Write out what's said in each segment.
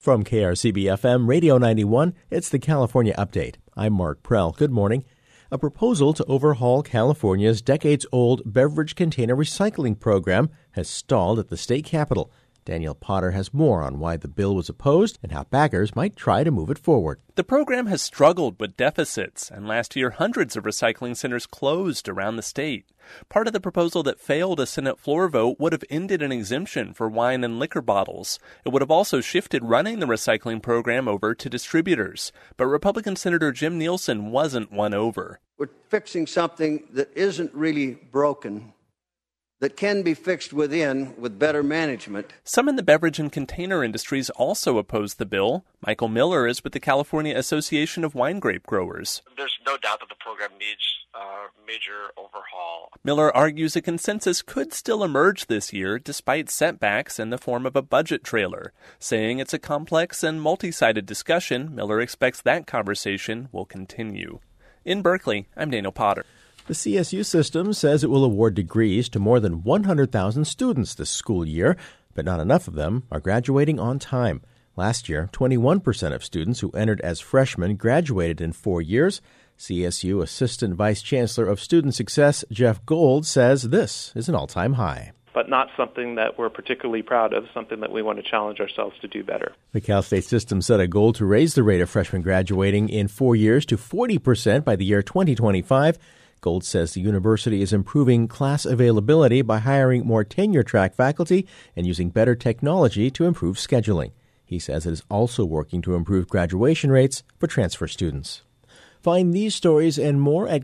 From KRCB-FM Radio 91, it's the California Update. I'm Mark Prell. Good morning. A proposal to overhaul California's decades-old beverage container recycling program has stalled at the state capitol. Daniel Potter has more on why the bill was opposed and how backers might try to move it forward. The program has struggled with deficits, and last year hundreds of recycling centers closed around the state. Part of the proposal that failed a Senate floor vote would have ended an exemption for wine and liquor bottles. It would have also shifted running the recycling program over to distributors. But Republican Senator Jim Nielsen wasn't won over. We're fixing something that isn't really broken, that can be fixed within with better management. Some in the beverage and container industries also oppose the bill. Michael Miller is with the California Association of Wine Grape Growers. There's no doubt that the program needs a major overhaul. Miller argues a consensus could still emerge this year despite setbacks in the form of a budget trailer. Saying it's a complex and multi-sided discussion, Miller expects that conversation will continue. In Berkeley, I'm Daniel Potter. The CSU system says it will award degrees to more than 100,000 students this school year, but not enough of them are graduating on time. Last year, 21% of students who entered as freshmen graduated in 4 years. CSU Assistant Vice Chancellor of Student Success Jeff Gold says this is an all-time high. But not something that we're particularly proud of, something that we want to challenge ourselves to do better. The Cal State system set a goal to raise the rate of freshmen graduating in 4 years to 40% by the year 2025. Gold says the university is improving class availability by hiring more tenure-track faculty and using better technology to improve scheduling. He says it is also working to improve graduation rates for transfer students. Find these stories and more at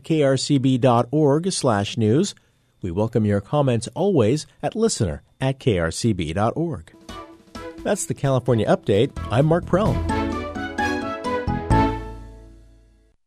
krcb.org/news. We welcome your comments always at listener@krcb.org. That's the California Update. I'm Mark Prell.